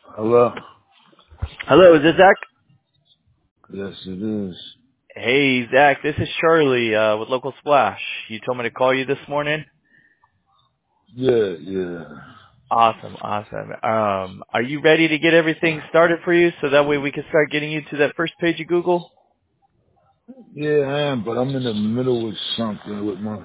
Hello? Hello, is this Zach? Yes, it is. Hey, Zach, this is Charlie with Local Splash. You told me to call you this morning. Yeah, yeah. Awesome, awesome. Are you ready to get everything started for you so that way we can start getting you to that first page of Google? Yeah, I am, but I'm in the middle of something with my,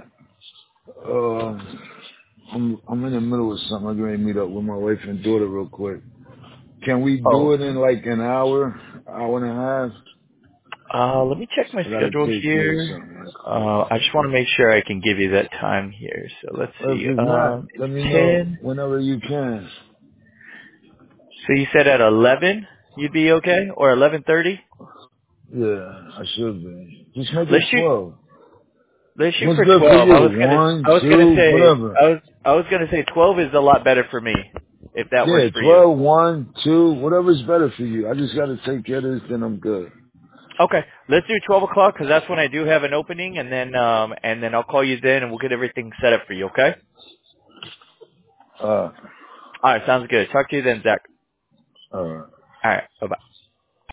I'm in the middle of something. I'm going to meet up with my wife and daughter real quick. Can we do Oh. it in like an hour, hour and a half? Let me check my I gotta schedule take care of here. something right quick. I just want to make sure I can give you that time here. So let's Or if see. it's not, let me It's know 10. whenever you can. So you said at 11 you'd be okay? Or 11:30? Yeah, I should be. Just make it Let's shoot 12. Let's shoot What's for good for 12. you? One, I was gonna two, say, whatever. I was gonna say 12 is a lot better for me, if that works Yeah, for you. 12, 1, 2, whatever's better for you. I just got to take care of this, then I'm good. Okay, let's do 12 o'clock because that's when I do have an opening, and then I'll call you then, and we'll get everything set up for you. Okay? Uh, All right, sounds good. Talk to you then, Zach. all right. All right, bye bye.